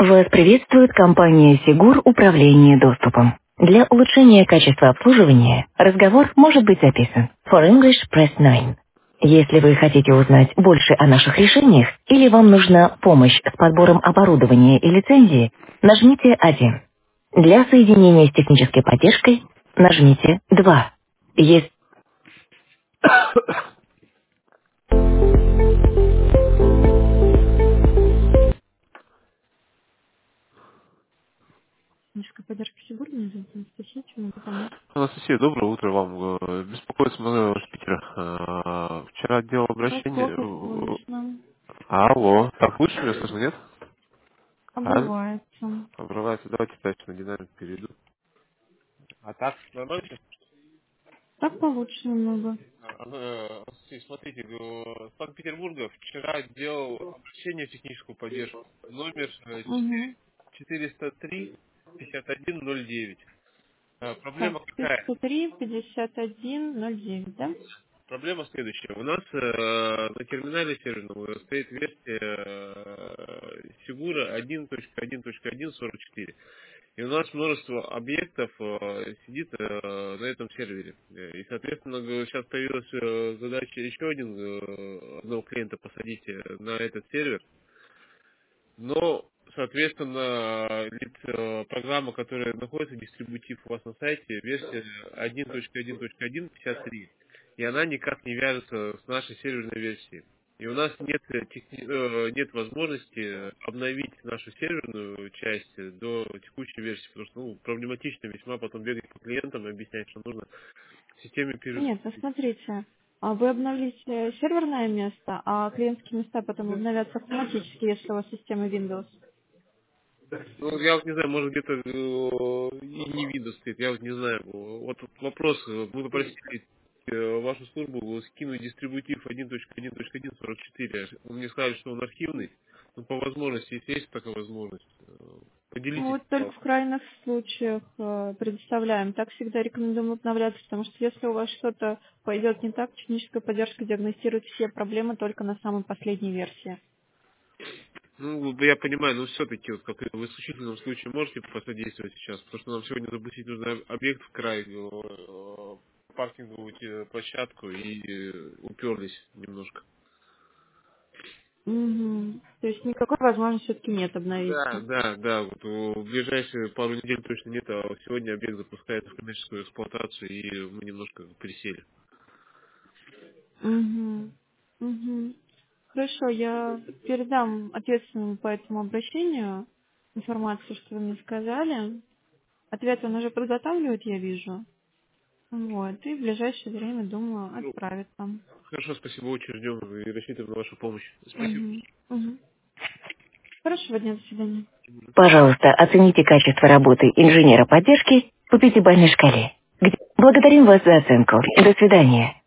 Вас приветствует компания Сигур Управление доступом. Для улучшения качества обслуживания разговор может быть записан. For English, press 9. Если вы хотите узнать больше о наших решениях или вам нужна помощь с подбором оборудования и лицензии, нажмите 1. Для соединения с технической поддержкой нажмите 2. Если техническая поддержка Сигур, меня зовут Анастасия, чем могу помочь? Анастасия, доброе утро вам. Беспокоит с Питера. Вчера делал Вас обращение. плохо слышно. Алло. Так, лучше меня слышно, нет? Обрывается. Обрывается. Давайте дальше на динамик перейду. А так, нормально? Так получше немного. Анастасия, смотрите, с Санкт-Петербурга вчера делал обращение в техническую поддержку. Номер Угу. 403 5109. Так, Проблема какая? 403 5109, да? Проблема следующая. У нас на терминале серверном стоит версия Сигура 1.1.1.44. И у нас множество объектов сидит на этом сервере. И, соответственно, сейчас появилась задача еще одного клиента посадить на этот сервер. Но, соответственно, программа, которая находится, дистрибутив у вас на сайте, версия 1.1.1.53, и она никак не вяжется с нашей серверной версией. И у нас нет возможности обновить нашу серверную часть до текущей версии, потому что проблематично весьма потом бегать по клиентам и объяснять, что нужно в системе Нет, ну перезагрузить. смотрите, вы обновите серверное место, а клиентские места потом обновятся автоматически, если у вас система Windows. Ну, я вот не знаю, может где-то и не видно стоит, я вот не знаю. Вот тут вопрос, мы попросили вашу службу скинуть дистрибутив 1.1.1.44. Вы мне сказали, что он архивный. Ну, по возможности, если есть такая возможность, Ну, поделитесь, вот только в пожалуйста. крайних случаях предоставляем. Так всегда рекомендуем обновляться, потому что если у вас что-то пойдет не так, техническая поддержка диагностирует все проблемы только на самой последней версии. Ну, я понимаю, но все-таки, вот, как в исключительном случае, можете посодействовать сейчас, потому что нам сегодня запустить нужно объект в край, паркинговую площадку, и уперлись немножко. Угу. То есть никакой возможности все-таки нет Да, обновиться. да, да. Вот в ближайшие пару недель точно нет, а сегодня объект запускается в коммерческую эксплуатацию, и мы немножко присели. Угу. Угу. Хорошо, я передам ответственному по этому обращению информацию, что вы мне сказали. Ответ он уже подготавливает, я вижу. Вот, и в ближайшее время, думаю, Ну, отправит вам. хорошо, спасибо, очень ждем и рассчитываем на вашу помощь. Спасибо. Угу. Угу. Хорошего дня, до свидания. Пожалуйста, оцените качество работы инженера поддержки по пятибалльной шкале. Благодарим вас за оценку. До свидания.